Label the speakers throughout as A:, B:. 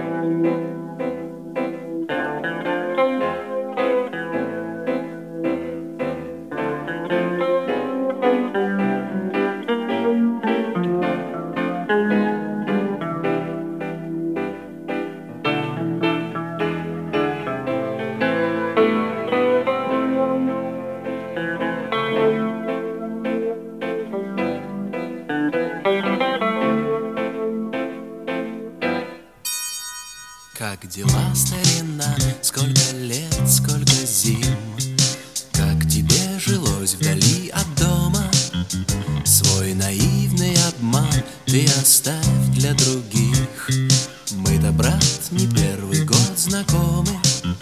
A: Как дела, старина? Сколько лет, сколько зим? Как тебе жилось вдали от дома? Свой наивный обман ты оставь для других. Мы-то, брат, не первый год знакомы.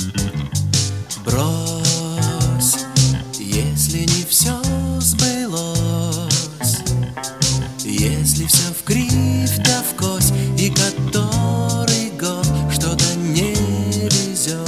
A: Брось, если не все сбылось, если все вкривь да вкось, и который год что-то не везет.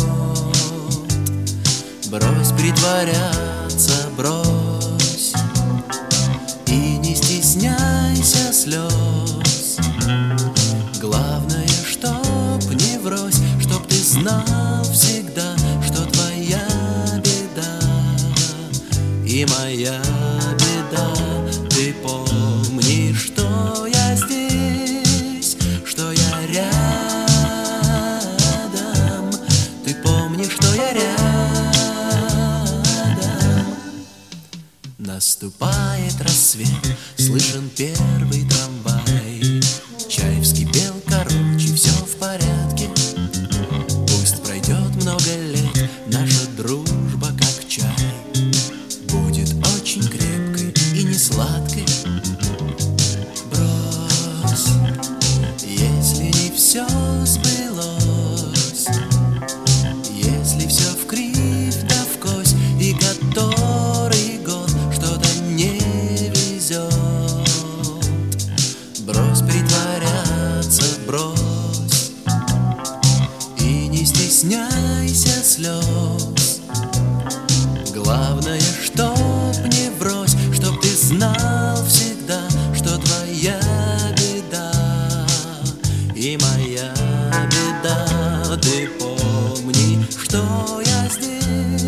A: Брось притворяться, брось, и не стесняйся слез. Главное, чтоб не врозь, чтоб ты знал всегда, что твоя беда и моя беда. Ты помни, что я здесь, что я рядом. Ты помни, что я рядом. Наступает рассвет, слышен первый трамвай. Чай вскипел, короче, все в порядке. Пусть пройдет много лет, наша дружба как чай будет очень крепкой и не сладкой. Брось, если не все сбылось, если все вкривь да вкось, и который год что-то не везет. Брось притворяться, брось, и не стесняйся слез. Главное, чтоб не врозь, чтоб ты знал всегда, что твоя беда и моя беда. Ты помни, что я здесь,